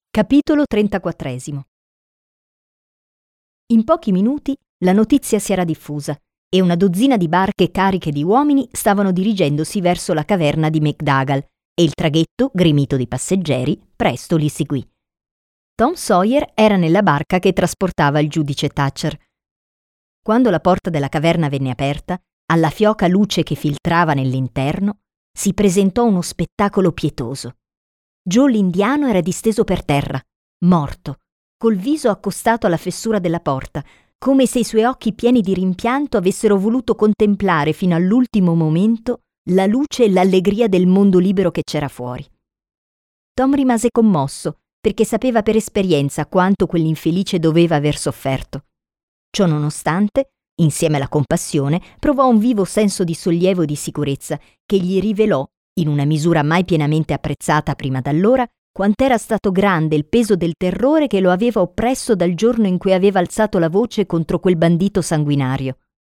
Capitolo 34. In pochi minuti la notizia si era diffusa e una dozzina di barche cariche di uomini stavano dirigendosi verso la caverna di McDougal e il traghetto, gremito di passeggeri, presto li seguì. Tom Sawyer era nella barca che trasportava il giudice Thatcher. Quando la porta della caverna venne aperta, alla fioca luce che filtrava nell'interno, si presentò uno spettacolo pietoso. Joe l'indiano era disteso per terra, morto, col viso accostato alla fessura della porta, come se i suoi occhi pieni di rimpianto avessero voluto contemplare fino all'ultimo momento la luce e l'allegria del mondo libero che c'era fuori. Tom rimase commosso, perché sapeva per esperienza quanto quell'infelice doveva aver sofferto. Ciò nonostante, insieme alla compassione, provò un vivo senso di sollievo e di sicurezza che gli rivelò, in una misura mai pienamente apprezzata prima d'allora, quant'era stato grande il peso del terrore che lo aveva oppresso dal giorno in cui aveva alzato la voce contro quel bandito sanguinario.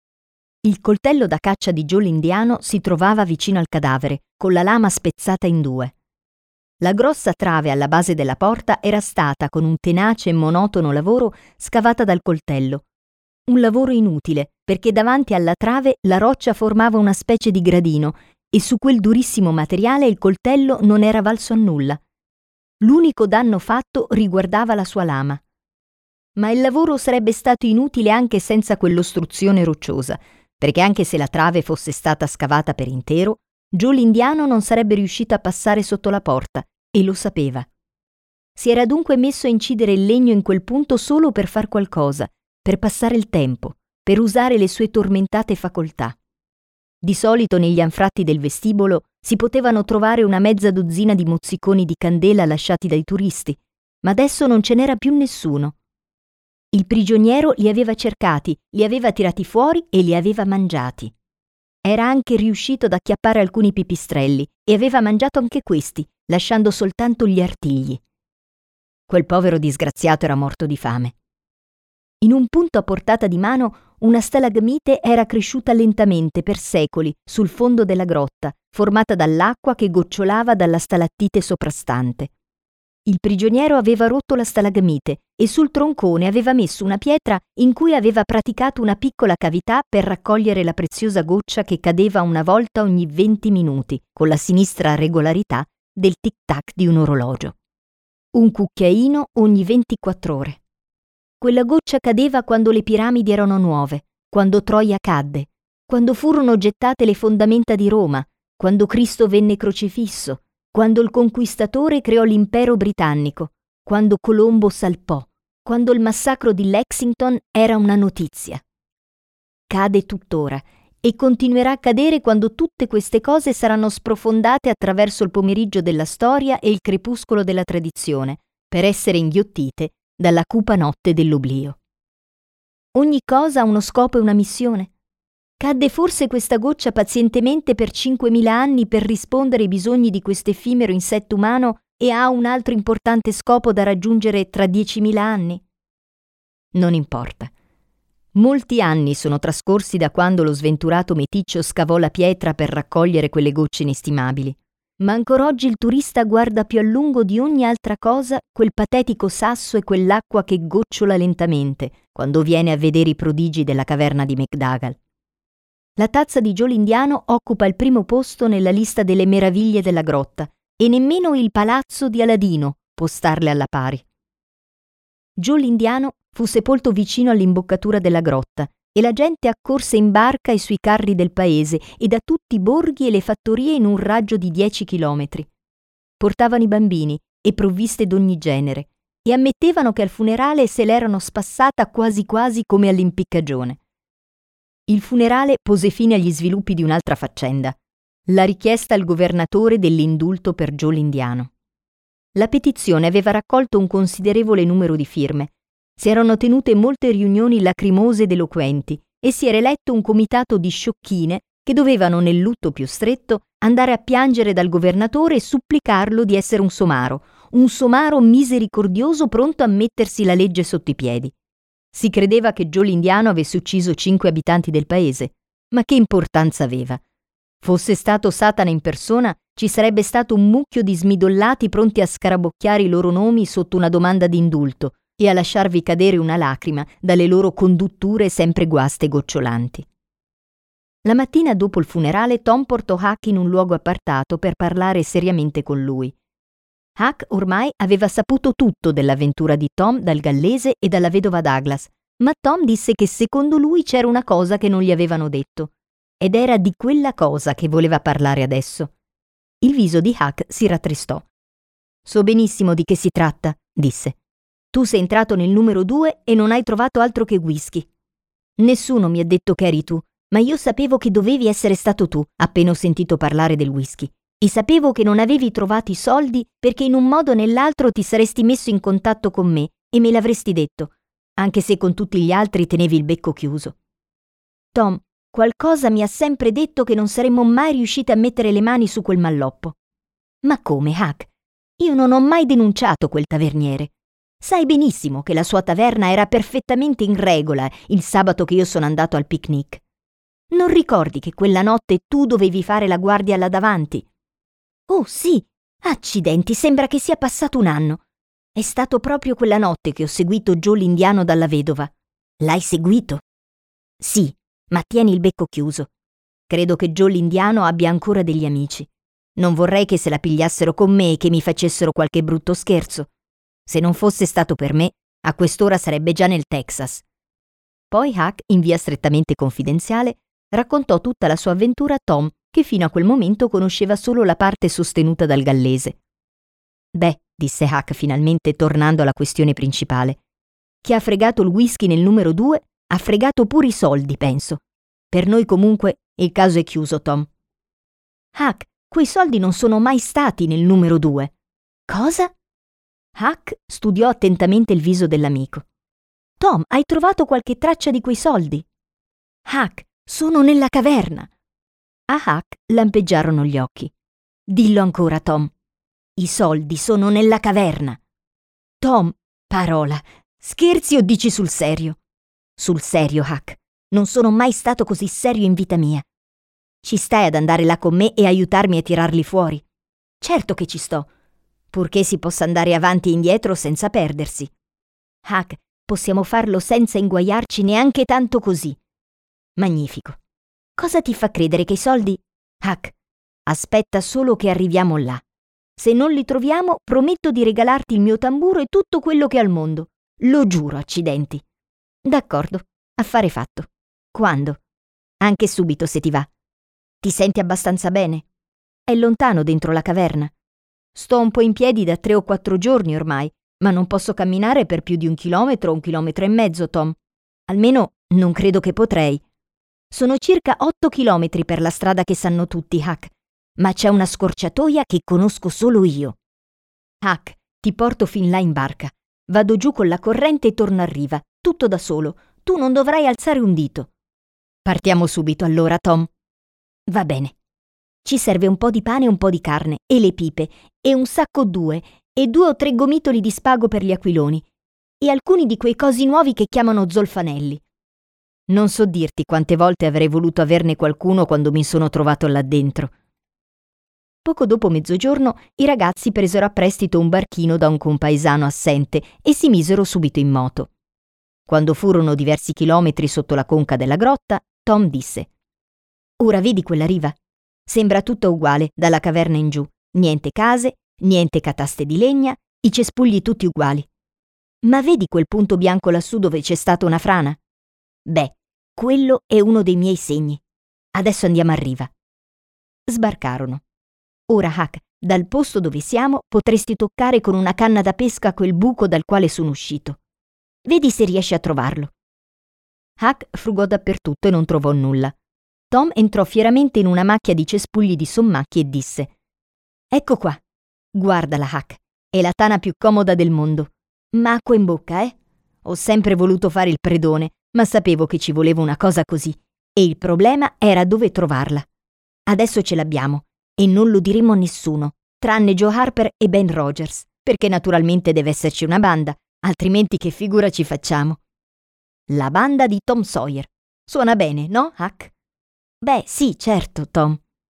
Il coltello da caccia di Joe l'indiano si trovava vicino al cadavere, con la lama spezzata in due. La grossa trave alla base della porta era stata, con un tenace e monotono lavoro, scavata dal coltello. Un lavoro inutile, perché davanti alla trave la roccia formava una specie di gradino e su quel durissimo materiale il coltello non era valso a nulla. L'unico danno fatto riguardava la sua lama. Ma il lavoro sarebbe stato inutile anche senza quell'ostruzione rocciosa, perché anche se la trave fosse stata scavata per intero, Joe l'indiano non sarebbe riuscito a passare sotto la porta, e lo sapeva. Si era dunque messo a incidere il legno in quel punto solo per far qualcosa, per passare il tempo, per usare le sue tormentate facoltà. Di solito negli anfratti del vestibolo si potevano trovare una mezza dozzina di mozziconi di candela lasciati dai turisti, ma adesso non ce n'era più nessuno. Il prigioniero li aveva cercati, li aveva tirati fuori e li aveva mangiati. Era anche riuscito ad acchiappare alcuni pipistrelli e aveva mangiato anche questi, lasciando soltanto gli artigli. Quel povero disgraziato era morto di fame. In un punto a portata di mano una stalagmite era cresciuta lentamente per secoli sul fondo della grotta, formata dall'acqua che gocciolava dalla stalattite soprastante. Il prigioniero aveva rotto la stalagmite e sul troncone aveva messo una pietra in cui aveva praticato una piccola cavità per raccogliere la preziosa goccia che cadeva una volta ogni 20 minuti, con la sinistra regolarità del tic-tac di un orologio. Un cucchiaino ogni 24 ore. Quella goccia cadeva quando le piramidi erano nuove, quando Troia cadde, quando furono gettate le fondamenta di Roma, quando Cristo venne crocifisso, quando il conquistatore creò l'impero britannico, quando Colombo salpò, quando il massacro di Lexington era una notizia. Cade tuttora e continuerà a cadere quando tutte queste cose saranno sprofondate attraverso il pomeriggio della storia e il crepuscolo della tradizione, per essere inghiottite dalla cupa notte dell'oblio. Ogni cosa ha uno scopo e una missione. Cadde forse questa goccia pazientemente per 5.000 anni per rispondere ai bisogni di questo effimero insetto umano e ha un altro importante scopo da raggiungere tra 10.000 anni? Non importa. Molti anni sono trascorsi da quando lo sventurato meticcio scavò la pietra per raccogliere quelle gocce inestimabili. Ma ancora oggi il turista guarda più a lungo di ogni altra cosa quel patetico sasso e quell'acqua che gocciola lentamente quando viene a vedere i prodigi della caverna di McDougal. La tazza di Joe l'indiano occupa il primo posto nella lista delle meraviglie della grotta e nemmeno il palazzo di Aladino può starle alla pari. Joe l'indiano fu sepolto vicino all'imboccatura della grotta e la gente accorse in barca e sui carri del paese e da tutti i borghi e le fattorie in un raggio di 10 chilometri. Portavano i bambini e provviste d'ogni genere e ammettevano che al funerale se l'erano spassata quasi quasi come all'impiccagione. Il funerale pose fine agli sviluppi di un'altra faccenda, la richiesta al governatore dell'indulto per Joe l'indiano. La petizione aveva raccolto un considerevole numero di firme. Si erano tenute molte riunioni lacrimose ed eloquenti e si era eletto un comitato di sciocchine che dovevano, nel lutto più stretto, andare a piangere dal governatore e supplicarlo di essere un somaro misericordioso pronto a mettersi la legge sotto i piedi. Si credeva che Joe l'indiano avesse ucciso 5 abitanti del paese, ma che importanza aveva? Fosse stato Satana in persona, ci sarebbe stato un mucchio di smidollati pronti a scarabocchiare i loro nomi sotto una domanda d'indulto e a lasciarvi cadere una lacrima dalle loro condutture sempre guaste e gocciolanti. La mattina dopo il funerale, Tom portò Huck in un luogo appartato per parlare seriamente con lui. Huck ormai aveva saputo tutto dell'avventura di Tom dal gallese e dalla vedova Douglas, ma Tom disse che secondo lui c'era una cosa che non gli avevano detto, ed era di quella cosa che voleva parlare adesso. Il viso di Huck si rattristò. «So benissimo di che si tratta», disse. «Tu sei entrato nel numero 2 e non hai trovato altro che whisky. Nessuno mi ha detto che eri tu, ma io sapevo che dovevi essere stato tu appena ho sentito parlare del whisky. E sapevo che non avevi trovato i soldi perché in un modo o nell'altro ti saresti messo in contatto con me e me l'avresti detto, anche se con tutti gli altri tenevi il becco chiuso. Tom, qualcosa mi ha sempre detto che non saremmo mai riusciti a mettere le mani su quel malloppo. Ma come, Huck? Io non ho mai denunciato quel taverniere. Sai benissimo che la sua taverna era perfettamente in regola il sabato che io sono andato al picnic. Non ricordi che quella notte tu dovevi fare la guardia là davanti? Oh sì, accidenti, sembra che sia passato un anno. È stato proprio quella notte che ho seguito Joe l'indiano dalla vedova. L'hai seguito? Sì, ma tieni il becco chiuso. Credo che Joe l'indiano abbia ancora degli amici. Non vorrei che se la pigliassero con me e che mi facessero qualche brutto scherzo. Se non fosse stato per me, a quest'ora sarebbe già nel Texas. Poi Huck, in via strettamente confidenziale, raccontò tutta la sua avventura a Tom, che fino a quel momento conosceva solo la parte sostenuta dal gallese. «Beh», disse Huck finalmente tornando alla questione principale, «chi ha fregato il whisky nel numero 2 ha fregato pure i soldi, penso. Per noi comunque il caso è chiuso, Tom». «Huck, quei soldi non sono mai stati nel numero 2. «Cosa?» Huck studiò attentamente il viso dell'amico. «Tom, hai trovato qualche traccia di quei soldi?» «Huck, sono nella caverna!» A Huck lampeggiarono gli occhi. «Dillo ancora, Tom. I soldi sono nella caverna!» «Tom, parola, scherzi o dici sul serio?» «Sul serio, Huck. Non sono mai stato così serio in vita mia. Ci stai ad andare là con me e aiutarmi a tirarli fuori?» «Certo che ci sto, purché si possa andare avanti e indietro senza perdersi. Huck, possiamo farlo senza inguaiarci neanche tanto così. Magnifico. Cosa ti fa credere che i soldi... Huck, aspetta solo che arriviamo là. Se non li troviamo, prometto di regalarti il mio tamburo e tutto quello che è al mondo. Lo giuro, accidenti. D'accordo, affare fatto. Quando? Anche subito, se ti va. Ti senti abbastanza bene? È lontano dentro la caverna. Sto un po' in piedi da 3 o 4 giorni ormai, ma non posso camminare per più di 1 chilometro o 1,5 chilometri, Tom. Almeno non credo che potrei. Sono circa 8 chilometri per la strada che sanno tutti, Huck, ma c'è una scorciatoia che conosco solo io. Huck, ti porto fin là in barca. Vado giù con la corrente e torno a riva, tutto da solo. Tu non dovrai alzare un dito. Partiamo subito allora, Tom. Va bene. Ci serve un po' di pane e un po' di carne, e le pipe, e un sacco 2, e 2 o 3 gomitoli di spago per gli aquiloni, e alcuni di quei cosi nuovi che chiamano zolfanelli. Non so dirti quante volte avrei voluto averne qualcuno quando mi sono trovato là dentro. Poco dopo mezzogiorno i ragazzi presero a prestito un barchino da un compaesano assente e si misero subito in moto. Quando furono diversi chilometri sotto la conca della grotta, Tom disse: «Ora vedi quella riva? Sembra tutta uguale dalla caverna in giù. Niente case, niente cataste di legna, i cespugli tutti uguali. Ma vedi quel punto bianco lassù dove c'è stata una frana? Beh, quello è uno dei miei segni. Adesso andiamo a riva». Sbarcarono. «Ora, Huck, dal posto dove siamo potresti toccare con una canna da pesca quel buco dal quale sono uscito. Vedi se riesci a trovarlo». Huck frugò dappertutto e non trovò nulla. Tom entrò fieramente in una macchia di cespugli di sommacchi e disse: «Ecco qua. Guardala, Huck. È la tana più comoda del mondo. Ma acqua in bocca, eh? Ho sempre voluto fare il predone, ma sapevo che ci voleva una cosa così. E il problema era dove trovarla. Adesso ce l'abbiamo, e non lo diremo a nessuno, tranne Joe Harper e Ben Rogers, perché naturalmente deve esserci una banda, altrimenti che figura ci facciamo? La banda di Tom Sawyer. Suona bene, no, Huck?» «Beh, sì, certo, Tom.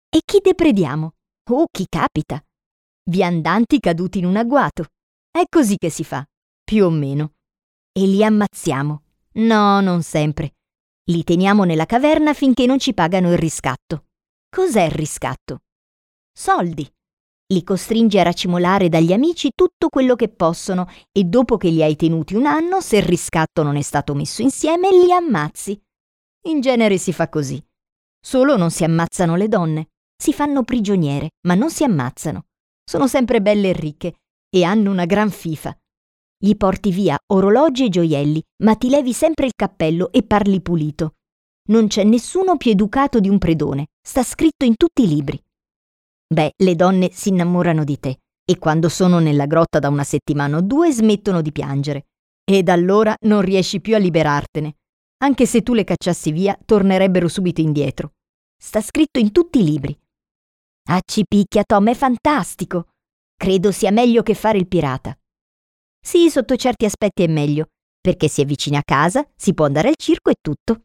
E chi deprediamo? Oh, chi capita? Viandanti caduti in un agguato. È così che si fa, più o meno. E li ammazziamo. No, non sempre. Li teniamo nella caverna finché non ci pagano il riscatto. Cos'è il riscatto? Soldi. Li costringi a racimolare dagli amici tutto quello che possono e dopo che li hai tenuti un anno, se il riscatto non è stato messo insieme, li ammazzi. In genere si fa così. Solo non si ammazzano le donne. Si fanno prigioniere, ma non si ammazzano. Sono sempre belle e ricche e hanno una gran fifa. Gli porti via orologi e gioielli, ma ti levi sempre il cappello e parli pulito. Non c'è nessuno più educato di un predone. Sta scritto in tutti i libri. Beh, le donne si innamorano di te e quando sono nella grotta da una settimana o due smettono di piangere. Ed allora non riesci più a liberartene. Anche se tu le cacciassi via, tornerebbero subito indietro. Sta scritto in tutti i libri. Ah, ci picchia, Tom, è fantastico. Credo sia meglio che fare il pirata. Sì, sotto certi aspetti è meglio, perché si è vicini a casa, si può andare al circo e tutto.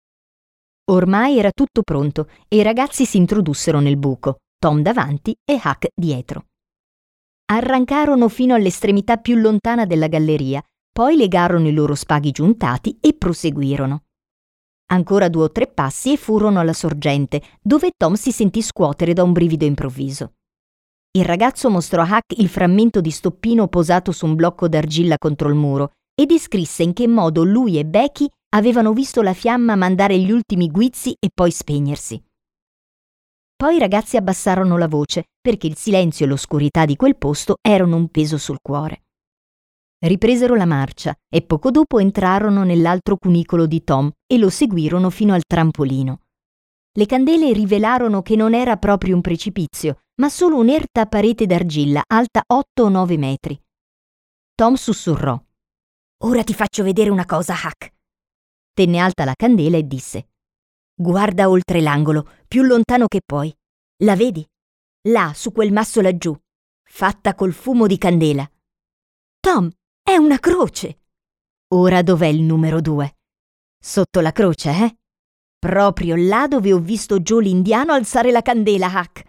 Ormai era tutto pronto e i ragazzi si introdussero nel buco, Tom davanti e Huck dietro. Arrancarono fino all'estremità più lontana della galleria, poi legarono i loro spaghi giuntati e proseguirono. Ancora 2 o 3 passi e furono alla sorgente, dove Tom si sentì scuotere da un brivido improvviso. Il ragazzo mostrò a Huck il frammento di stoppino posato su un blocco d'argilla contro il muro e descrisse in che modo lui e Becky avevano visto la fiamma mandare gli ultimi guizzi e poi spegnersi. Poi i ragazzi abbassarono la voce perché il silenzio e l'oscurità di quel posto erano un peso sul cuore. Ripresero la marcia e poco dopo entrarono nell'altro cunicolo di Tom e lo seguirono fino al trampolino. Le candele rivelarono che non era proprio un precipizio, ma solo un'erta parete d'argilla alta 8 o 9 metri. Tom sussurrò: «Ora ti faccio vedere una cosa, Huck». Tenne alta la candela e disse: «Guarda oltre l'angolo, più lontano che puoi. La vedi? Là, su quel masso laggiù, fatta col fumo di candela». «Tom, è una croce!» «Ora dov'è il numero 2? Sotto la croce, eh? Proprio là dove ho visto Joe l'indiano alzare la candela, Huck».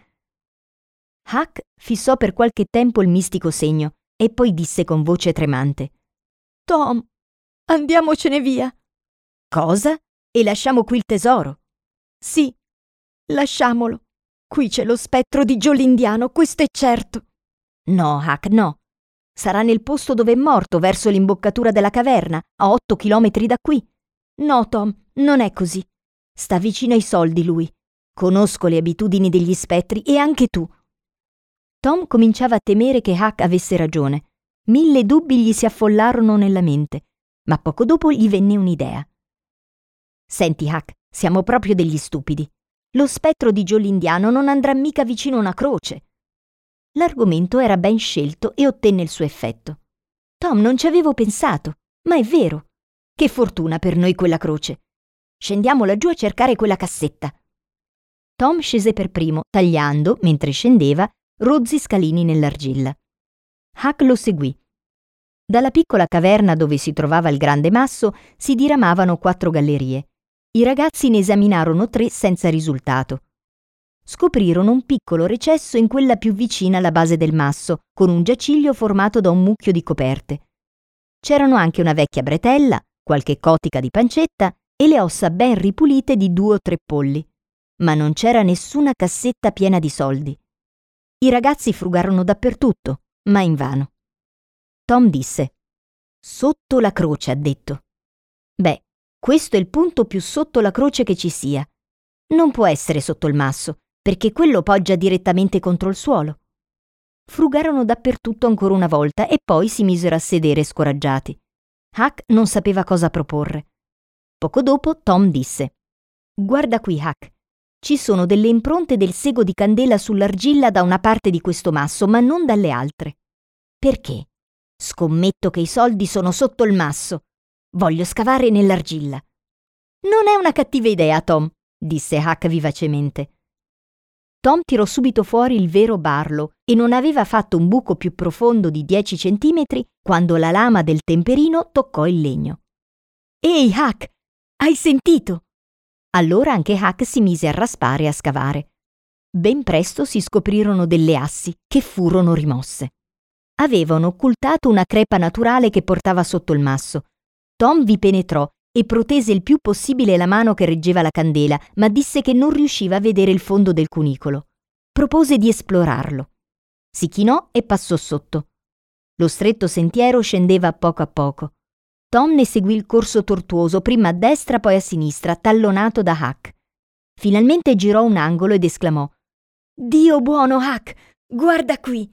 Huck fissò per qualche tempo il mistico segno e poi disse con voce tremante: «Tom, andiamocene via». «Cosa? E lasciamo qui il tesoro?» «Sì, lasciamolo. Qui c'è lo spettro di Joe l'indiano, questo è certo». «No, Huck, no. Sarà nel posto dove è morto, verso l'imboccatura della caverna, a 8 chilometri da qui». «No, Tom, non è così. Sta vicino ai soldi lui. Conosco le abitudini degli spettri e anche tu». Tom cominciava a temere che Huck avesse ragione. 1000 dubbi gli si affollarono nella mente, ma poco dopo gli venne un'idea. «Senti, Huck, siamo proprio degli stupidi. Lo spettro di Joe l'indiano non andrà mica vicino a una croce». L'argomento era ben scelto e ottenne il suo effetto. «Tom, non ci avevo pensato, ma è vero. Che fortuna per noi quella croce. Scendiamo laggiù a cercare quella cassetta». Tom scese per primo, tagliando, mentre scendeva, rozzi scalini nell'argilla. Huck lo seguì. Dalla piccola caverna dove si trovava il grande masso si diramavano 4 gallerie. I ragazzi ne esaminarono 3 senza risultato. Scoprirono un piccolo recesso in quella più vicina alla base del masso, con un giaciglio formato da un mucchio di coperte. C'erano anche una vecchia bretella, qualche cotica di pancetta e le ossa ben ripulite di 2 o 3 polli. Ma non c'era nessuna cassetta piena di soldi. I ragazzi frugarono dappertutto, ma invano. Tom disse: «Sotto la croce», ha detto. «Beh, questo è il punto più sotto la croce che ci sia. Non può essere sotto il masso, perché quello poggia direttamente contro il suolo». Frugarono dappertutto ancora una volta e poi si misero a sedere scoraggiati. Huck non sapeva cosa proporre. Poco dopo Tom disse: «Guarda qui, Huck. Ci sono delle impronte del sego di candela sull'argilla da una parte di questo masso, ma non dalle altre. Perché? Scommetto che i soldi sono sotto il masso. Voglio scavare nell'argilla». «Non è una cattiva idea, Tom», disse Huck vivacemente. Tom tirò subito fuori il vero barlo e non aveva fatto un buco più profondo di 10 centimetri quando la lama del temperino toccò il legno. «Ehi, Huck, hai sentito?» Allora anche Huck si mise a raspare e a scavare. Ben presto si scoprirono delle assi che furono rimosse. Avevano occultato una crepa naturale che portava sotto il masso. Tom vi penetrò e protese il più possibile la mano che reggeva la candela, ma disse che non riusciva a vedere il fondo del cunicolo. Propose di esplorarlo. Si chinò e passò sotto. Lo stretto sentiero scendeva a poco. Tom ne seguì il corso tortuoso, prima a destra poi a sinistra, tallonato da Huck. Finalmente girò un angolo ed esclamò: «Dio buono, Huck! Guarda qui!»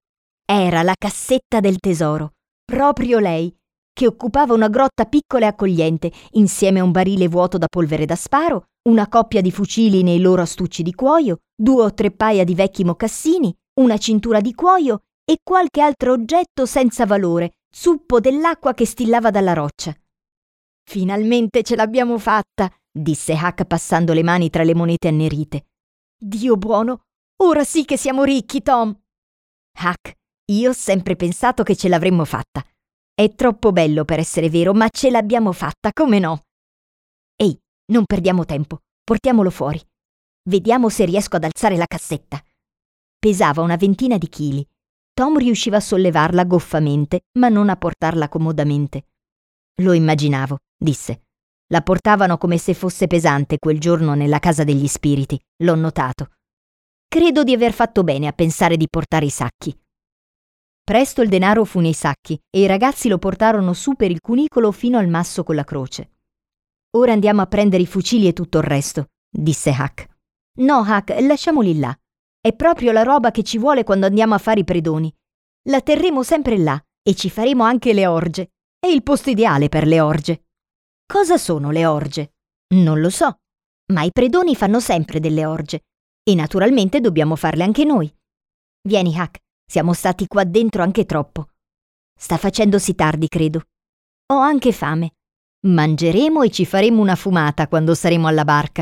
Era la cassetta del tesoro, proprio lei, che occupava una grotta piccola e accogliente, insieme a un barile vuoto da polvere da sparo, una coppia di fucili nei loro astucci di cuoio, 2 o 3 paia di vecchi mocassini, una cintura di cuoio e qualche altro oggetto senza valore, zuppo dell'acqua che stillava dalla roccia. «Finalmente ce l'abbiamo fatta», disse Huck passando le mani tra le monete annerite. «Dio buono, ora sì che siamo ricchi, Tom!» «Huck, io ho sempre pensato che ce l'avremmo fatta. È troppo bello per essere vero, ma ce l'abbiamo fatta, come no?» «Ehi, non perdiamo tempo, portiamolo fuori. Vediamo se riesco ad alzare la cassetta». Pesava una ventina di chili. Tom riusciva a sollevarla goffamente, ma non a portarla comodamente. «Lo immaginavo», disse. «La portavano come se fosse pesante quel giorno nella casa degli spiriti, l'ho notato. Credo di aver fatto bene a pensare di portare i sacchi». Presto il denaro fu nei sacchi e i ragazzi lo portarono su per il cunicolo fino al masso con la croce. «Ora andiamo a prendere i fucili e tutto il resto», disse Huck. «No, Huck, lasciamoli là. È proprio la roba che ci vuole quando andiamo a fare i predoni. La terremo sempre là e ci faremo anche le orge. È il posto ideale per le orge». «Cosa sono le orge?» «Non lo so, ma i predoni fanno sempre delle orge e naturalmente dobbiamo farle anche noi. Vieni, Huck, siamo stati qua dentro anche troppo. Sta facendosi tardi, credo. Ho anche fame. Mangeremo e ci faremo una fumata quando saremo alla barca».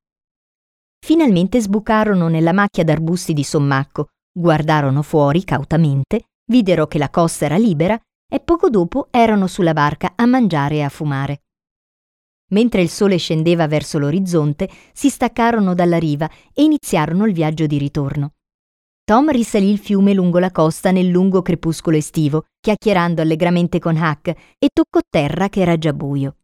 Finalmente sbucarono nella macchia d'arbusti di Sommacco, guardarono fuori cautamente, videro che la costa era libera e poco dopo erano sulla barca a mangiare e a fumare. Mentre il sole scendeva verso l'orizzonte, si staccarono dalla riva e iniziarono il viaggio di ritorno. Tom risalì il fiume lungo la costa nel lungo crepuscolo estivo, chiacchierando allegramente con Huck, e toccò terra che era già buio.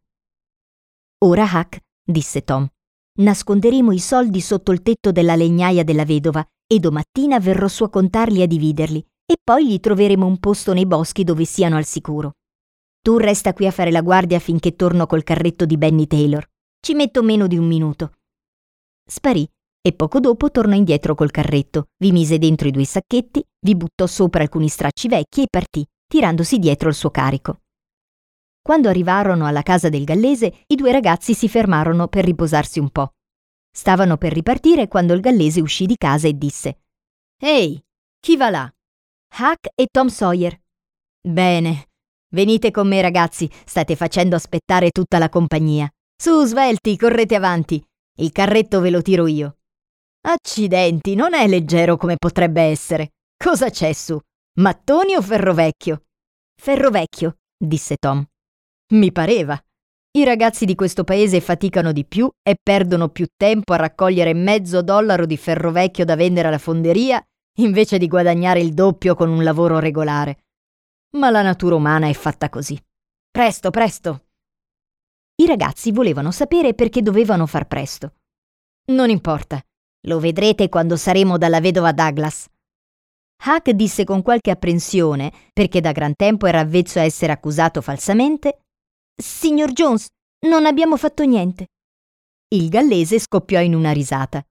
«Ora, Huck», disse Tom, «nasconderemo i soldi sotto il tetto della legnaia della vedova e domattina verrò su a contarli e a dividerli, e poi gli troveremo un posto nei boschi dove siano al sicuro. Tu resta qui a fare la guardia finché torno col carretto di Benny Taylor. Ci metto meno di 1 minuto». Sparì e poco dopo tornò indietro col carretto, vi mise dentro i 2 sacchetti, vi buttò sopra alcuni stracci vecchi e partì, tirandosi dietro il suo carico. Quando arrivarono alla casa del gallese, i 2 ragazzi si fermarono per riposarsi un po'. Stavano per ripartire quando il gallese uscì di casa e disse: «Ehi, chi va là?» «Huck e Tom Sawyer». «Bene, venite con me, ragazzi, state facendo aspettare tutta la compagnia. Su, svelti, correte avanti, il carretto ve lo tiro io». «Accidenti, non è leggero come potrebbe essere. Cosa c'è su? Mattoni o ferro vecchio?» «Ferro vecchio», disse Tom. «Mi pareva. I ragazzi di questo paese faticano di più e perdono più tempo a raccogliere $50 di ferro vecchio da vendere alla fonderia invece di guadagnare il doppio con un lavoro regolare. Ma la natura umana è fatta così. Presto, presto!» I ragazzi volevano sapere perché dovevano far presto. «Non importa. Lo vedrete quando saremo dalla vedova Douglas». Huck disse con qualche apprensione, perché da gran tempo era avvezzo a essere accusato falsamente: «Signor Jones, non abbiamo fatto niente». Il gallese scoppiò in una risata.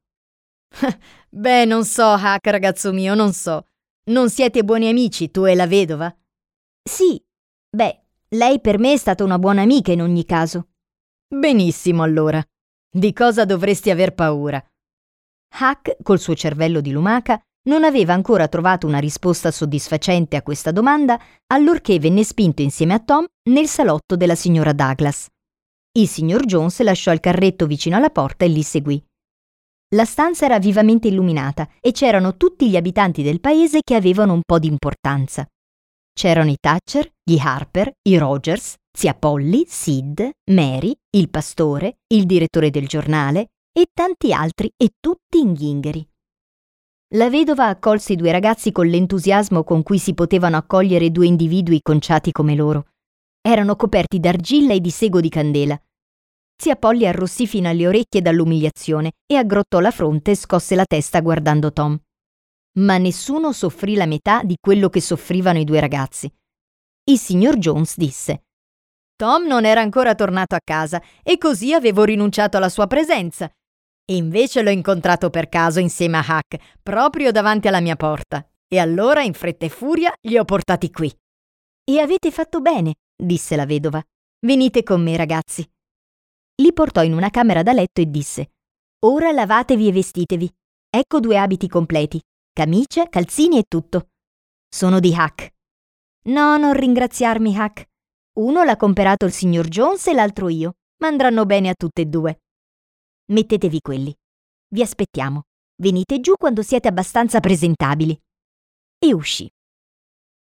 «Beh, non so, Huck, ragazzo mio, non so. Non siete buoni amici, tu e la vedova?» «Sì. Beh, lei per me è stata una buona amica in ogni caso». «Benissimo, allora. Di cosa dovresti aver paura?» Huck, col suo cervello di lumaca, non aveva ancora trovato una risposta soddisfacente a questa domanda allorché venne spinto insieme a Tom nel salotto della signora Douglas. Il signor Jones lasciò il carretto vicino alla porta e li seguì. La stanza era vivamente illuminata e c'erano tutti gli abitanti del paese che avevano un po' di importanza. C'erano i Thatcher, gli Harper, i Rogers, zia Polly, Sid, Mary, il pastore, il direttore del giornale e tanti altri, e tutti inghingheri. La vedova accolse i due ragazzi con l'entusiasmo con cui si potevano accogliere due individui conciati come loro. Erano coperti d'argilla e di sego di candela. Zia Polly arrossì fino alle orecchie dall'umiliazione e aggrottò la fronte e scosse la testa guardando Tom. Ma nessuno soffrì la metà di quello che soffrivano i due ragazzi. Il signor Jones disse: «Tom non era ancora tornato a casa e così avevo rinunciato alla sua presenza. E invece l'ho incontrato per caso insieme a Huck, proprio davanti alla mia porta. E allora, in fretta e furia, li ho portati qui». «E avete fatto bene», disse la vedova. «Venite con me, ragazzi». Li portò in una camera da letto e disse: «Ora lavatevi e vestitevi. Ecco 2 abiti completi, camicia, calzini e tutto. Sono di Huck». «No, non ringraziarmi, Huck. Uno l'ha comperato il signor Jones e l'altro io, ma andranno bene a tutte e 2. Mettetevi quelli. Vi aspettiamo. Venite giù quando siete abbastanza presentabili». E uscì.